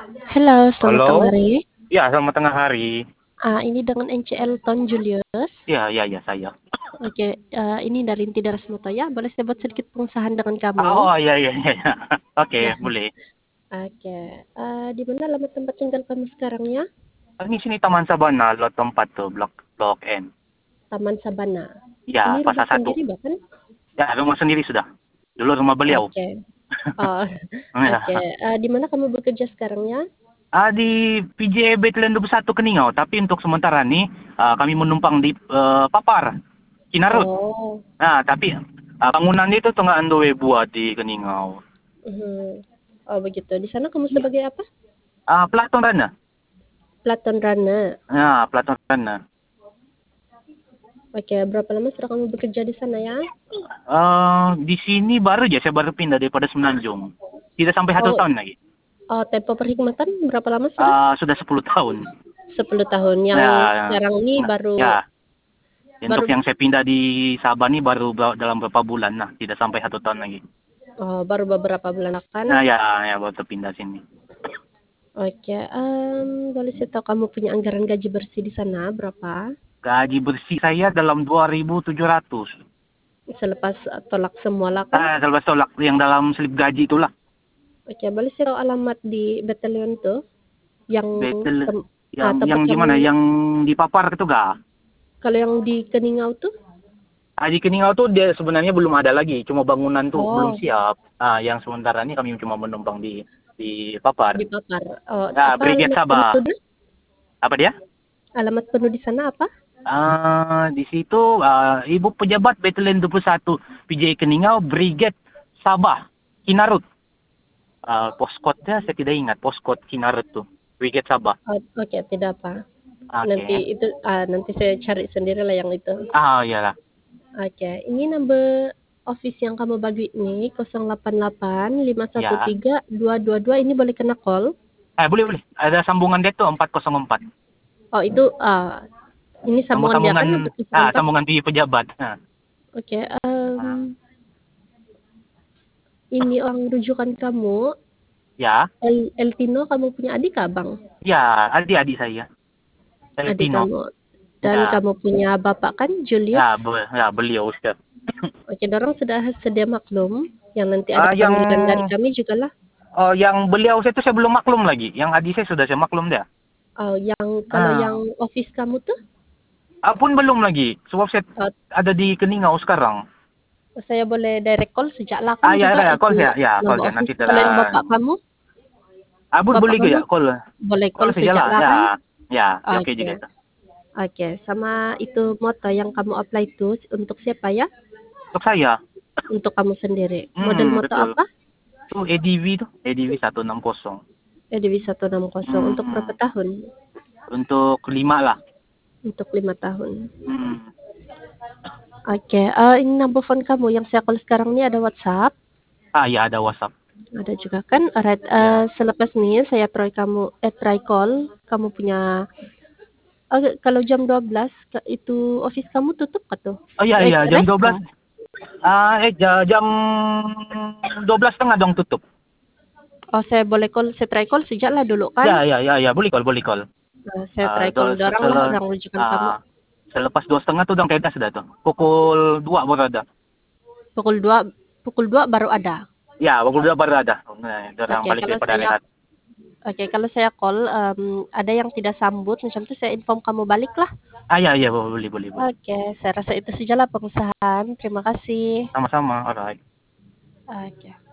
Halo, selamat tengah Halo? hari. Ya, selamat tengah hari. Ini dengan NC Elton Julius. Ya, ya, ya, saya. Oke, ini dari Inti Daras Moto ya. Boleh saya buat sedikit pengusahaan dengan kamu? Oh, ya, ya, ya, ya. Oke, Ya, boleh. oke. Di mana alamat tempat tinggal kamu sekarang ya? Ini sini Taman Sabana, lot 4 tuh, blok N. Taman Sabana. Ini Ya, rumah fasa 1. sendiri bahkan? Ya, rumah sendiri sudah. Dulu rumah beliau. Oke. Oh, oke. Ya. Di mana kamu bekerja sekarang ya? Di PJ Bethlehem 21 Keningau, tapi untuk sementara nih kami menumpang di Papar, Kinarut. Oh, Nah, tapi bangunan itu tengah andowe buat di Keningau. mhm. Oh begitu. Di sana kamu Iya. sebagai apa? Platon Rana. Platon runner. Ya, Platon Rana. Oke, berapa lama sudah kamu bekerja di sana ya? Di sini baru aja saya baru pindah daripada Semenanjung. Tidak sampai satu Oh, tahun lagi. tempo perkhidmatan berapa lama sudah? Sudah 10 tahun. 10 tahun. Yang Ya, sekarang ini baru ya. Untuk baru yang saya pindah di Sabah ini baru dalam beberapa bulan. Nah, tidak sampai satu tahun lagi. baru beberapa bulan kan? Nah, ya, ya baru pindah sini. Oke, boleh saya tahu kamu punya anggaran gaji bersih di sana berapa? Gaji bersih saya dalam 2.700. Selepas tolak semua lah kan? Selepas tolak yang dalam slip gaji itulah. Oke, boleh saya tahu alamat di batalion tuh yang Betul. tem- tempat Yang gimana? kamu, Yang di Papar itu gak? kalau yang di Keningau tuh? Haji Keningau tuh dia sebenarnya belum ada lagi, cuma bangunan tuh belum Oh, siap. Yang sementara ini kami cuma menumpang di Papar. di Papar. Oh, apa Brigade alamat Sabah. penuh? Apa dia? Alamat penuh di sana apa? Di situ Ibu Pejabat Bethlehem 21 PJ Keningau Brigade Sabah Kinarut. Postcode-nya saya tidak ingat, postcode Kinarut tuh. Brigade Sabah. Oh, oke, tidak apa. Oke. Nanti saya cari sendiri lah yang itu. Iyalah. Oke, ini number office yang kamu bagi ini 088 513 Ya. 222 ini boleh kena call. Boleh boleh. Ada sambungan dia tuh 404. Oh, itu ini Sambung sambungan dia sambungan kan 404. sambungan di pejabat. Oke, Ah. ini orang rujukan kamu Ya. Eltino, kamu punya adik abang? Ya, adik-adik saya. Adik Valentino. kamu. Dan Ya, kamu punya bapak kan Julius? beliau Ustaz. Oke, dorong sudah sedia maklum yang nanti ada Yang panggilan dari kami juga lah. yang beliau itu saya belum maklum lagi. Yang adik saya sudah saya maklum dia. Oh, kalau Ah, yang office kamu tuh, pun belum lagi. Sebab saya uh, ada di Keningau sekarang. saya boleh direct call sejak lah kan Ya, juga ya, call itu saya. Ya, call nomor saya office. nanti Kalau yang telah. bapak Boleh ke kamu ya, call. boleh Call call saja sejak lah. lah Ya, kan? ya, ya oke Oke, juga itu. oke. Sama itu moto yang kamu apply itu untuk siapa ya? Untuk saya. Untuk kamu sendiri. Model moto Betul. apa? Itu EDV 160. Dewi 160. Untuk berapa Hmm, tahun? untuk 5 lah. Untuk 5 tahun. Hmm. Oke, ini number phone kamu yang saya call sekarang ini ada WhatsApp. Ya ada WhatsApp. Ada juga kan? Alright, Ya. selepas ini saya try call. Kamu punya, kalau jam 12 itu office kamu tutup kah tuh? Iya iya jam Rest 12. kah? Jam 12 setengah dong tutup. Oh, saya try call sejak lah dulu kan? Ya, boleh call, boleh call. Saya try call dorang lah orang rujukan kamu. Selepas 2 setengah tuh dong kita sudah tuh. Pukul 2 baru ada. Pukul 2 baru ada. Ya, pukul 2 baru ada. Nah, orang Oke, balik daripada rehat. kalau saya call, ada yang tidak sambut macam itu saya inform kamu balik lah. Ya, boleh, boleh, boleh. Oke, saya rasa itu sajalah pengusahaan. Terima kasih. Sama-sama, alright. Oke.